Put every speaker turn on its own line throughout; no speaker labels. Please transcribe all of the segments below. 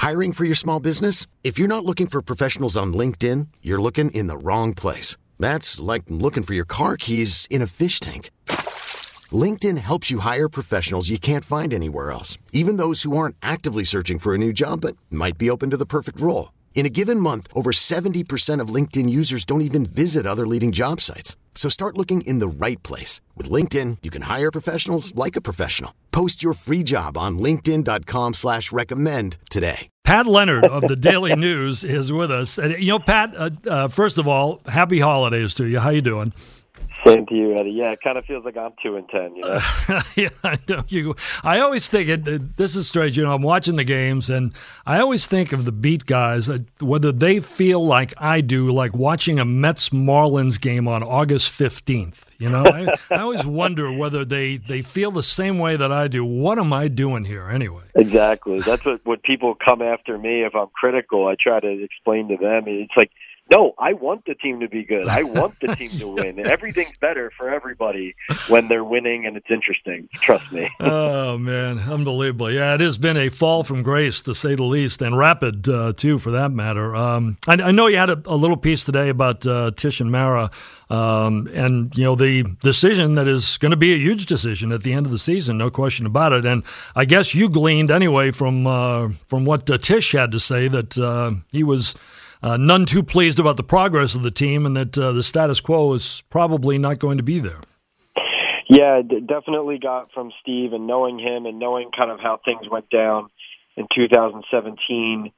Hiring for your small business? If you're not looking for professionals on LinkedIn, you're looking in the wrong place. That's like looking for your car keys in a fish tank. LinkedIn helps you hire professionals you can't find anywhere else, even those who aren't actively searching for a new job but might be open to the perfect role. In a given month, over 70% of LinkedIn users don't even visit other leading job sites. So start looking in the right place. With LinkedIn, you can hire professionals like a professional. Post your free job on linkedin.com/recommend today.
Pat Leonard of the Daily News is with us. And, Pat, first of all, happy holidays to you. How you doing?
Same to you, Eddie. Yeah, it kind of feels like I'm 2-10, you know?
Yeah, I know. I always think, this is strange, I'm watching the games, and I always think of the beat guys, whether they feel like I do, like watching a Mets-Marlins game on August 15th. I always wonder whether they feel the same way that I do. What am I doing here anyway?
Exactly. That's what people come after me if I'm critical. I try to explain to them. It's like, no, I want the team to be good. I want the team to win. Everything's better for everybody when they're winning, and it's interesting. Trust me.
Oh, man. Unbelievable. Yeah, it has been a fall from grace, to say the least, and rapid, too, for that matter. I know you had a little piece today about Tish and Mara and, the decision that is going to be a huge decision at the end of the season, no question about it. And I guess you gleaned anyway from what Tish had to say that he was none too pleased about the progress of the team and that the status quo is probably not going to be there.
Yeah, definitely got from Steve, and knowing him and knowing kind of how things went down in 2017,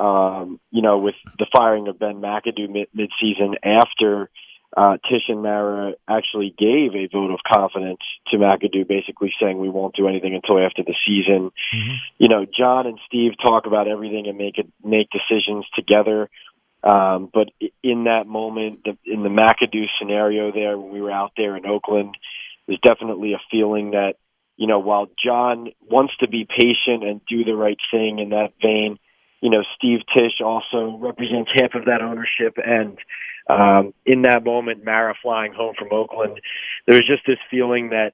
with the firing of Ben McAdoo mid-season after Tish and Mara actually gave a vote of confidence to McAdoo, basically saying we won't do anything until after the season. Mm-hmm. John and Steve talk about everything and make decisions together. But in that moment, in the McAdoo scenario there, when we were out there in Oakland, there's definitely a feeling that, while John wants to be patient and do the right thing in that vein, Steve Tisch also represents half of that ownership. And in that moment, Mara flying home from Oakland, there was just this feeling that,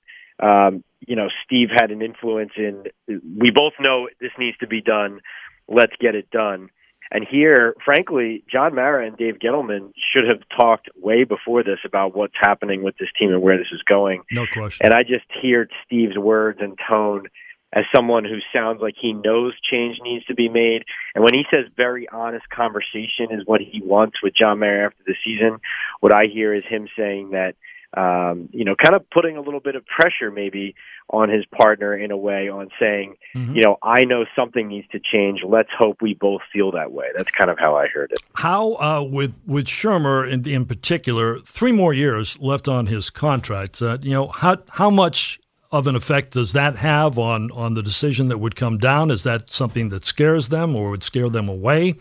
Steve had an influence in, we both know this needs to be done, let's get it done. And here, frankly, John Mara and Dave Gettleman should have talked way before this about what's happening with this team and where this is going.
No question.
And I just hear Steve's words and tone as someone who sounds like he knows change needs to be made. And when he says very honest conversation is what he wants with John Mara after the season, what I hear is him saying that, kind of putting a little bit of pressure maybe on his partner in a way on saying, I know something needs to change. Let's hope we both feel that way. That's kind of how I heard it.
How, with Shermer in particular, 3 more years left on his contract, how much of an effect does that have on the decision that would come down? Is that something that scares them or would scare them away?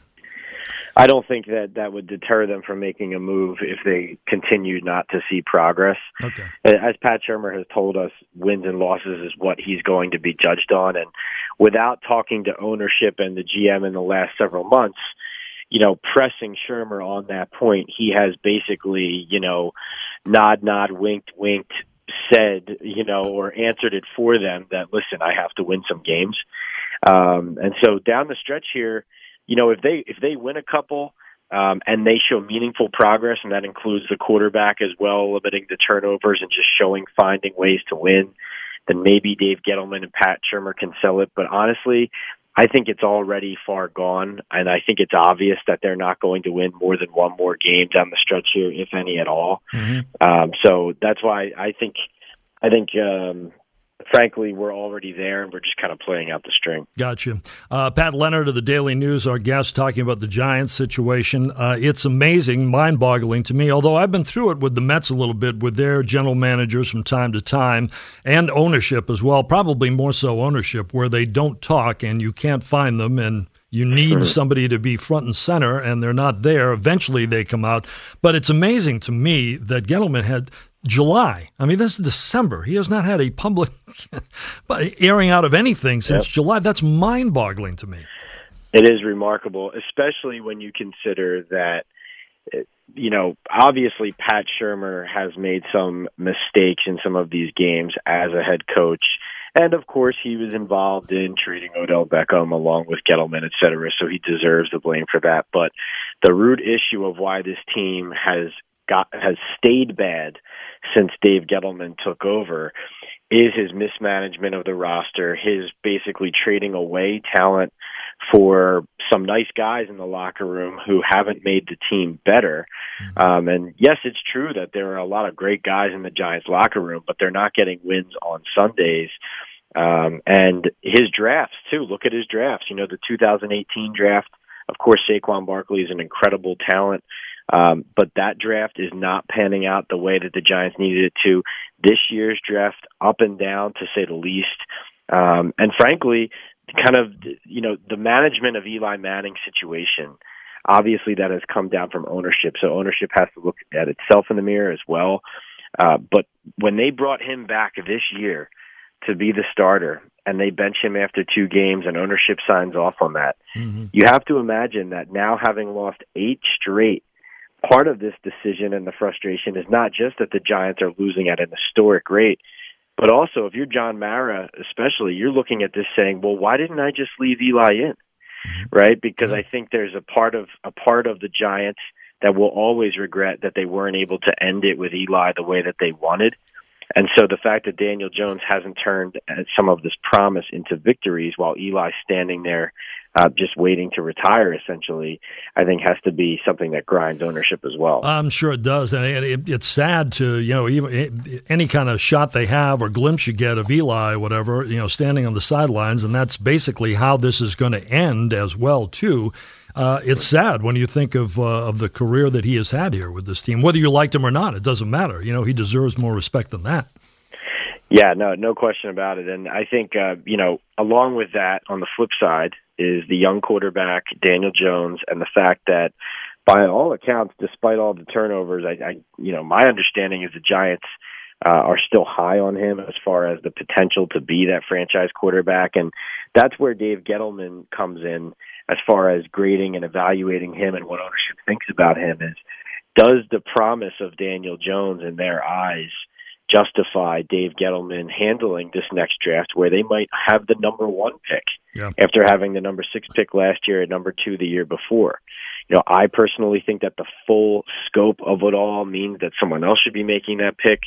I don't think that would deter them from making a move if they continue not to see progress.
Okay.
As Pat Shermer has told us, wins and losses is what he's going to be judged on. And without talking to ownership and the GM in the last several months, pressing Shermer on that point, he has basically, nod, winked, said, or answered it for them that, listen, I have to win some games. And so down the stretch here, if they win a couple and they show meaningful progress, and that includes the quarterback as well, limiting the turnovers and just finding ways to win, then maybe Dave Gettleman and Pat Shermer can sell it. But honestly, I think it's already far gone, and I think it's obvious that they're not going to win more than one more game down the stretch here, if any at all. Mm-hmm. So that's why I think. Frankly, we're already there, and we're just kind of playing out the string.
Gotcha. Pat Leonard of the Daily News, our guest, talking about the Giants situation. It's amazing, mind-boggling to me, although I've been through it with the Mets a little bit with their general managers from time to time, and ownership as well, probably more so ownership, where they don't talk and you can't find them, and you need somebody to be front and center, and they're not there. Eventually they come out. But it's amazing to me that Gettleman had July. I mean, this is December. He has not had a public airing out of anything since July. That's mind-boggling to me.
It is remarkable, especially when you consider that, obviously Pat Shermer has made some mistakes in some of these games as a head coach. And, of course, he was involved in trading Odell Beckham along with Gettleman, et cetera, so he deserves the blame for that. But the root issue of why this team has stayed bad since Dave Gettleman took over is his mismanagement of the roster, his basically trading away talent for some nice guys in the locker room who haven't made the team better. And yes, it's true that there are a lot of great guys in the Giants locker room, but they're not getting wins on Sundays. And his drafts too, look at his drafts, the 2018 draft, of course, Saquon Barkley is an incredible talent. But that draft is not panning out the way that the Giants needed it to. This year's draft, up and down, to say the least. And frankly, kind of, the management of Eli Manning's situation, obviously that has come down from ownership. So ownership has to look at itself in the mirror as well. But when they brought him back this year to be the starter, and they bench him after 2 games and ownership signs off on that, you have to imagine that now, having lost 8 straight, part of this decision and the frustration is not just that the Giants are losing at an historic rate, but also if you're John Mara, especially, you're looking at this saying, well, why didn't I just leave Eli in? Right? Because I think there's a part of the Giants that will always regret that they weren't able to end it with Eli the way that they wanted. And so the fact that Daniel Jones hasn't turned some of this promise into victories while Eli's standing there just waiting to retire, essentially, I think has to be something that grinds ownership as well.
I'm sure it does. And it's sad to, even any kind of shot they have or glimpse you get of Eli, whatever, standing on the sidelines, and that's basically how this is going to end as well, too. It's sad when you think of the career that he has had here with this team. Whether you liked him or not, it doesn't matter. He deserves more respect than that.
Yeah, no question about it. And I think, along with that, on the flip side, is the young quarterback, Daniel Jones, and the fact that, by all accounts, despite all the turnovers, my understanding is the Giants are still high on him as far as the potential to be that franchise quarterback. And that's where Dave Gettleman comes in as far as grading and evaluating him, and what ownership thinks about him is, does the promise of Daniel Jones in their eyes justify Dave Gettleman handling this next draft where they might have the number 1 pick after having the number 6 pick last year and number 2 the year before? I personally think that the full scope of it all means that someone else should be making that pick.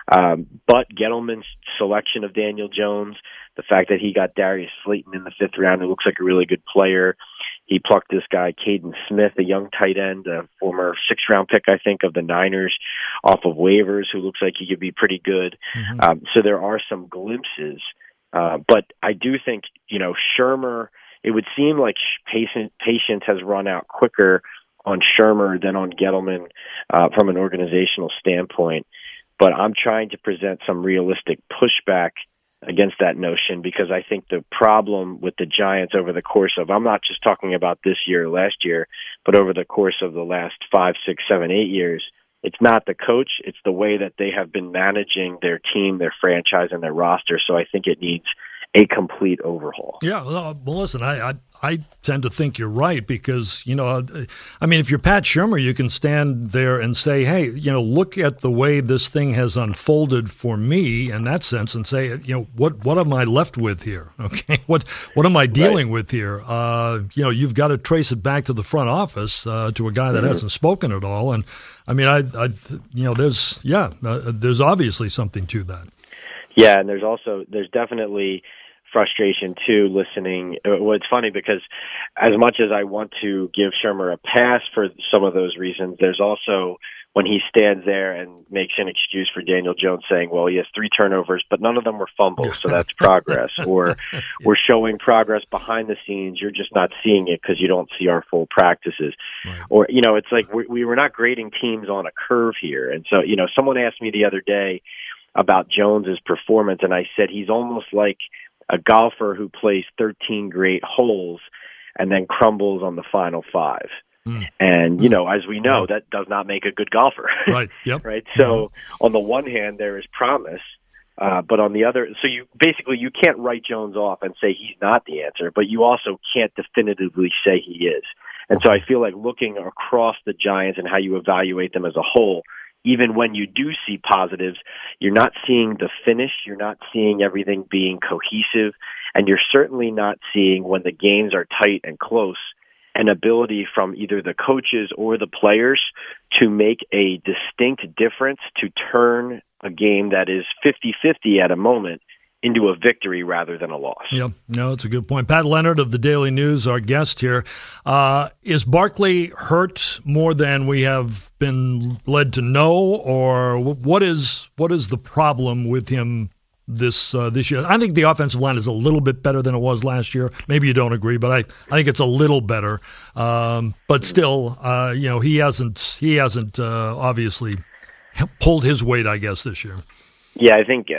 But Gettleman's selection of Daniel Jones, the fact that he got Darius Slayton in the 5th round, who looks like a really good player. He plucked this guy, Caden Smith, a young tight end, a former 6th-round pick, I think, of the Niners, off of waivers, who looks like he could be pretty good. So there are some glimpses. But I do think, Shurmur, it would seem like patience has run out quicker on Shurmur than on Gettleman from an organizational standpoint. But I'm trying to present some realistic pushback against that notion, because I think the problem with the Giants over the course of, I'm not just talking about this year or last year, but over the course of the last 5, 6, 7, 8 years, it's not the coach, it's the way that they have been managing their team, their franchise, and their roster. So I think it needs a complete overhaul.
Yeah, well, listen, I tend to think you're right, because, if you're Pat Shurmur, you can stand there and say, hey, look at the way this thing has unfolded for me in that sense, and say, what am I left with here? Okay, what am I dealing with here? You've got to trace it back to the front office, to a guy that hasn't spoken at all. And there's obviously something to that.
Yeah, and there's definitely frustration too listening. Well, it's funny because as much as I want to give Shurmur a pass for some of those reasons, there's also when he stands there and makes an excuse for Daniel Jones saying, well, he has 3 turnovers, but none of them were fumbles, so that's progress. Or we're showing progress behind the scenes, you're just not seeing it because you don't see our full practices. Right. Or, it's like we were not grading teams on a curve here. And so, someone asked me the other day about Jones's performance, and I said he's almost like a golfer who plays 13 great holes and then crumbles on the final 5. And, as we know, that does not make a good golfer.
Right. Yep.
Right. So on the one hand, there is promise, but on the other, so you can't write Jones off and say he's not the answer, but you also can't definitively say he is. And so I feel like looking across the Giants and how you evaluate them as a whole, even when you do see positives, you're not seeing the finish, you're not seeing everything being cohesive, and you're certainly not seeing, when the games are tight and close, an ability from either the coaches or the players to make a distinct difference, to turn a game that is 50-50 at a moment into a victory rather than a loss.
Yeah, no, it's a good point. Pat Leonard of the Daily News, our guest here. Is Barkley hurt more than we have been led to know, or what is the problem with him this year? I think the offensive line is a little bit better than it was last year. Maybe you don't agree, but I think it's a little better. But still, he hasn't obviously pulled his weight, I guess, this year.
Yeah, I think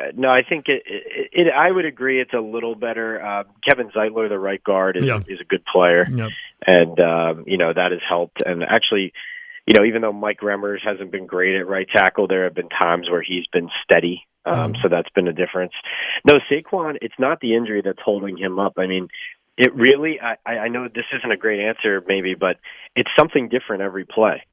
I would agree it's a little better. Kevin Zeitler, the right guard, is a good player, and that has helped. And actually, even though Mike Remmers hasn't been great at right tackle, there have been times where he's been steady. So that's been a difference. No, Saquon, it's not the injury that's holding him up. I mean, it really. I know this isn't a great answer, maybe, but it's something different every play.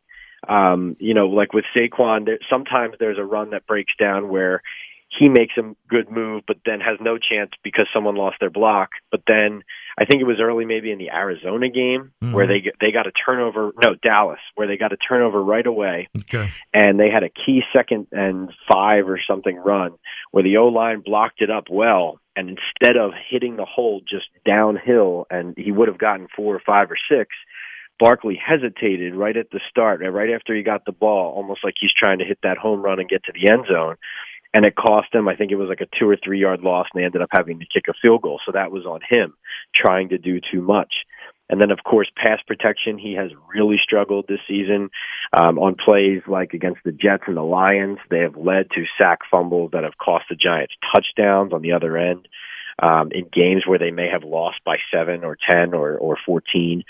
Like with Saquon, sometimes there's a run that breaks down where he makes a good move, but then has no chance because someone lost their block. But then I think it was early, maybe in the Arizona game, where they got a turnover. No, Dallas, where they got a turnover right away, and they had a key 2nd and 5 or something run where the O-line blocked it up well, and instead of hitting the hole just downhill, and he would have gotten 4 or 5 or 6. Barkley hesitated right at the start, right after he got the ball, almost like he's trying to hit that home run and get to the end zone. And it cost him, I think it was like a 2 or 3 yard loss, and they ended up having to kick a field goal. So that was on him, trying to do too much. And then, of course, pass protection, he has really struggled this season on plays like against the Jets and the Lions. They have led to sack fumbles that have cost the Giants touchdowns on the other end. In games where they may have lost by 7 or 10 or 14.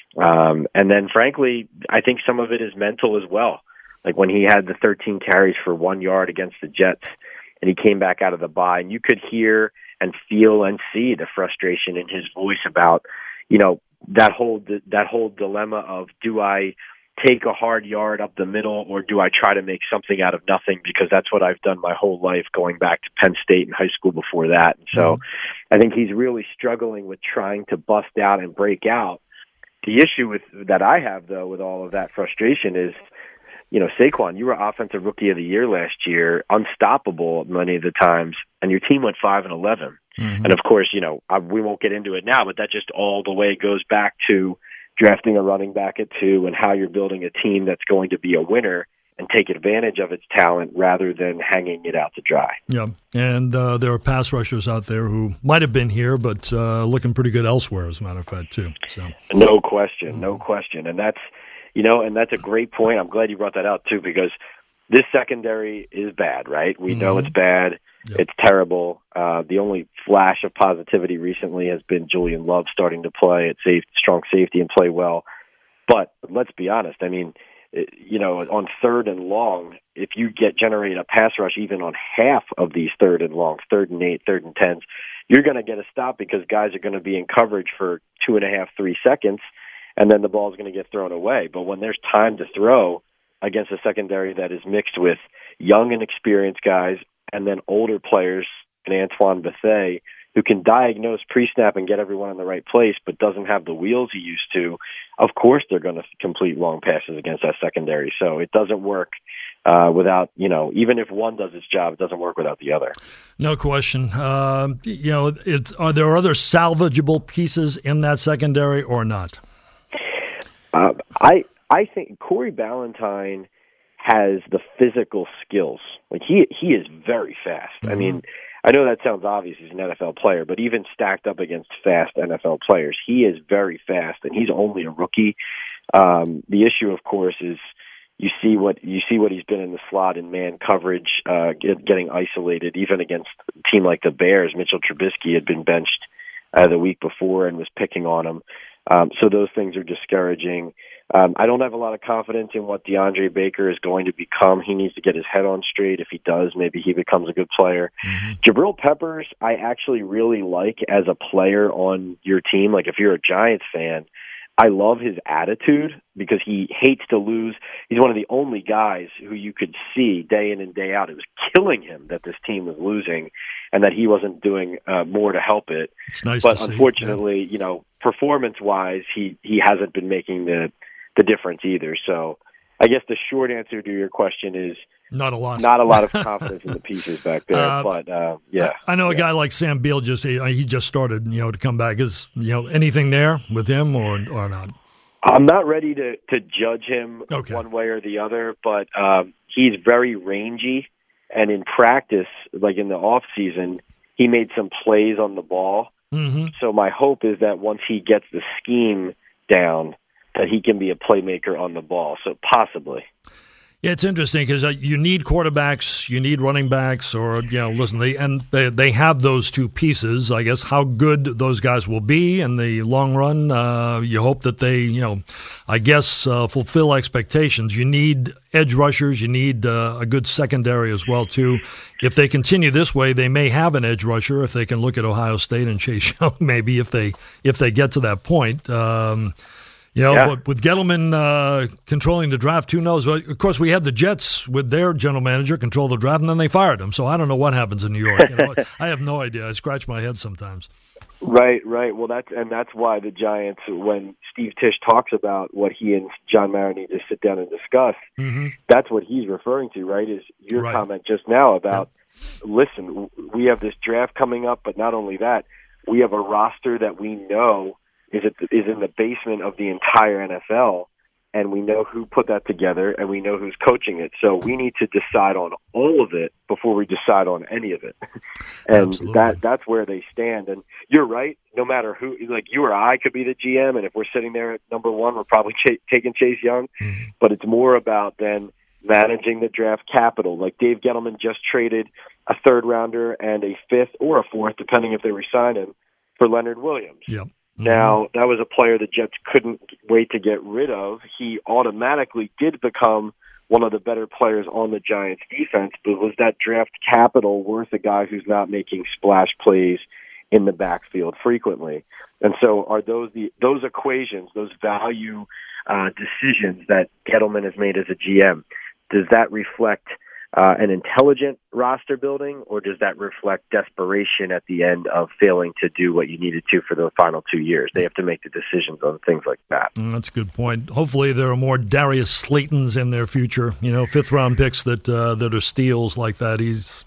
And then, frankly, I think some of it is mental as well. Like when he had the 13 carries for 1 yard against the Jets, and he came back out of the bye, and you could hear and feel and see the frustration in his voice about, that whole dilemma of, do I take a hard yard up the middle, or do I try to make something out of nothing? Because that's what I've done my whole life, going back to Penn State and high school before that. And so I think he's really struggling with trying to bust out and break out. The issue that I have, though, with all of that frustration is, Saquon, you were Offensive Rookie of the Year last year, unstoppable many of the times, and your team went 5-11. And of course, we won't get into it now, but that just all the way goes back to drafting a running back at 2 and how you're building a team that's going to be a winner and take advantage of its talent rather than hanging it out to dry. Yeah,
and there are pass rushers out there who might have been here, but looking pretty good elsewhere, as a matter of fact, too. So.
No question. And that's, and that's a great point. I'm glad you brought that out, too, because this secondary is bad, right? We know it's bad. Yep. It's terrible. The only flash of positivity recently has been Julian Love starting to play at strong safety and play well. But let's be honest. I mean, on 3rd and long, if you generate a pass rush even on half of these 3rd and long, 3rd and 8, 3rd and 10s, you're going to get a stop because guys are going to be in coverage for 2.5, 3 seconds, and then the ball is going to get thrown away. But when there's time to throw against a secondary that is mixed with young and experienced guys, and then older players, and Antoine Bethea, who can diagnose pre-snap and get everyone in the right place, but doesn't have the wheels he used to, of course they're going to complete long passes against that secondary. So it doesn't work without, even if one does its job, it doesn't work without the other.
No question. Are there other salvageable pieces in that secondary or not?
I think Corey Ballantyne has the physical skills. Like he is very fast. I mean, I know that sounds obvious. He's an NFL player, but even stacked up against fast NFL players, he is very fast, and he's only a rookie. The issue, of course, is you see what he's been in the slot in man coverage, getting isolated, even against a team like the Bears. Mitchell Trubisky had been benched the week before and was picking on him. So those things are discouraging. I don't have a lot of confidence in what DeAndre Baker is going to become. He needs to get his head on straight. If he does, maybe he becomes a good player. Jabril Peppers, I actually really like as a player on your team. Like if you're a Giants fan, I love his attitude, because he hates to lose. He's one of the only guys who you could see day in and day out. It was killing him that this team was losing and that he wasn't doing more to help it.
It's nice
but
to see.
Unfortunately, performance-wise, he hasn't been making the difference either. So I guess the short answer to your question is
not a lot.
Not a lot of confidence in the pieces back there, but yeah.
I know a guy like Sam Beal he just started, to come back. Is anything there with him or not?
I'm not ready to judge him one way or the other, but he's very rangy, and in practice, like in the off season, he made some plays on the ball.
Mm-hmm.
So my hope is that once he gets the scheme down, that he can be a playmaker on the ball. So possibly.
Yeah, it's interesting because you need quarterbacks, you need running backs, or listen, they have those two pieces. I guess how good those guys will be in the long run. You hope that they, fulfill expectations. You need edge rushers. You need a good secondary as well too. If they continue this way, they may have an edge rusher if they can look at Ohio State and Chase Young. Maybe if they get to that point. But with Gettleman controlling the draft, who knows? But of course, we had the Jets with their general manager control the draft, and then they fired him. So I don't know what happens in New York. I have no idea. I scratch my head sometimes.
Right. Well, that's why the Giants, when Steve Tisch talks about what he and John Mara need to sit down and discuss,
mm-hmm.
that's what he's referring to, right? Is your comment just now about, listen, we have this draft coming up, but not only that, we have a roster that we know is in the basement of the entire NFL, and we know who put that together, and we know who's coaching it. So we need to decide on all of it before we decide on any of it. And that's where they stand. And you're right. No matter who, like you or I could be the GM, and if we're sitting there at number one, we're probably taking Chase Young.
Mm-hmm.
But it's more about then managing the draft capital. Like Dave Gettleman just traded a third-rounder and a fifth or a fourth, depending if they re-sign him, for Leonard Williams.
Yep.
Now, that was a player the Jets couldn't wait to get rid of. He automatically did become one of the better players on the Giants' defense, but was that draft capital worth a guy who's not making splash plays in the backfield frequently? And so are those equations, those value decisions that Gettleman has made as a GM, does that reflect an intelligent roster building, or does that reflect desperation at the end of failing to do what you needed to for the final 2 years? They have to make the decisions on things like that.
That's a good point. Hopefully there are more Darius Slaytons in their future, fifth-round picks that are steals like that. He's,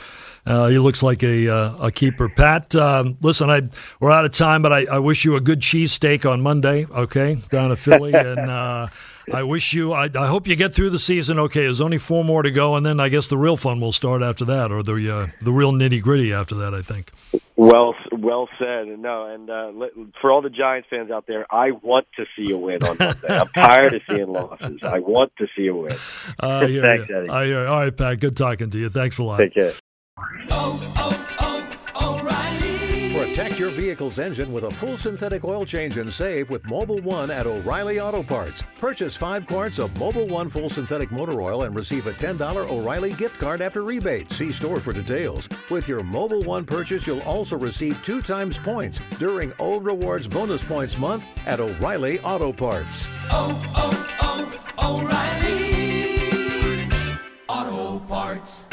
he looks like a keeper. Pat, listen, we're out of time, but I wish you a good cheesesteak on Monday, okay, down at Philly, and I wish you. I hope you get through the season. Okay, there's only 4 more to go, and then I guess the real fun will start after that, or the real nitty gritty after that. I think.
Well said. And for all the Giants fans out there, I want to see a win on Monday. I'm tired of seeing losses. I want to see a win. Thanks, Eddie.
All right, Pat. Good talking to you. Thanks a lot.
Take care.
Protect your vehicle's engine with a full synthetic oil change and save with Mobil 1 at O'Reilly Auto Parts. Purchase 5 quarts of Mobil 1 full synthetic motor oil and receive a $10 O'Reilly gift card after rebate. See store for details. With your Mobil 1 purchase, you'll also receive 2 times points during Old Rewards Bonus Points Month at O'Reilly Auto Parts.
O'Reilly Auto Parts.